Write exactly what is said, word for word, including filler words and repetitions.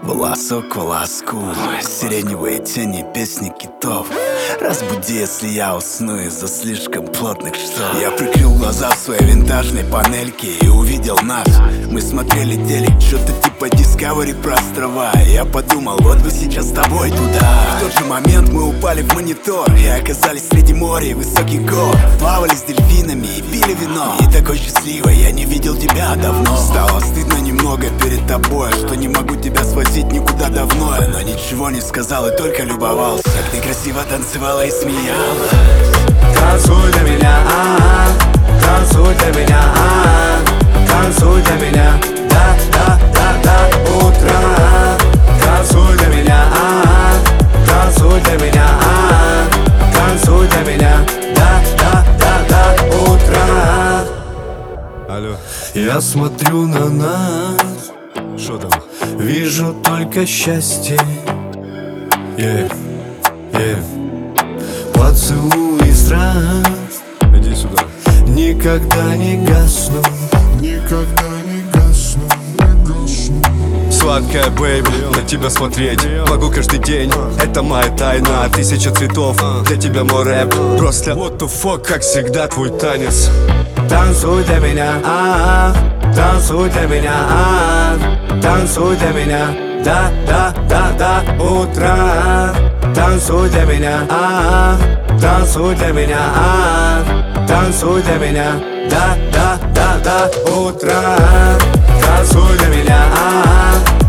Волосок к волоску, сиреневые тени, песни китов. Разбуди, если я усну из-за слишком плотных штор. Я прикрыл глаза в своей винтажной панельке и увидел нас. Мы смотрели телек, что-то типа Discovery про острова. Я подумал, вот бы сейчас с тобой туда. В тот же момент мы упали в монитор и оказались среди моря и высоких гор. Плавали с дельфинами и пили вино. И такой счастливой я не видел тебя давно. Стало стыдно немного перед тобой, что не могу тебя свозить никуда давно. Но ничего не сказал и только любовался, как ты красиво танцевала и смеялась. Танцуй для меня, а-а, танцуй для меня, а-а, танцуй для меня, да, да, да, до утра. Танцуй для меня, а-а, танцуй для меня, а-а, танцуй для меня, да, да, да, до утра. Алло. Я смотрю на нас, Что там? вижу только счастье. Yeah, yeah. Поцелуй и страсть Иди сюда. никогда не гаснут. Никогда не гасну, не гасну. Сладкая бэйби, на тебя смотреть могу каждый день. Это моя тайна, тысяча цветов. Для тебя мой рэп, просто what the fuck, как всегда твой танец. Танцуй для меня, а-а, танцуй для меня, а-а, танцуй для меня, да, да, да, до утра. Танцуй для меня, а-а, танцуй для меня, а-а, танцуй для меня, да, да, да, до утра. Танцуй для меня, а-а,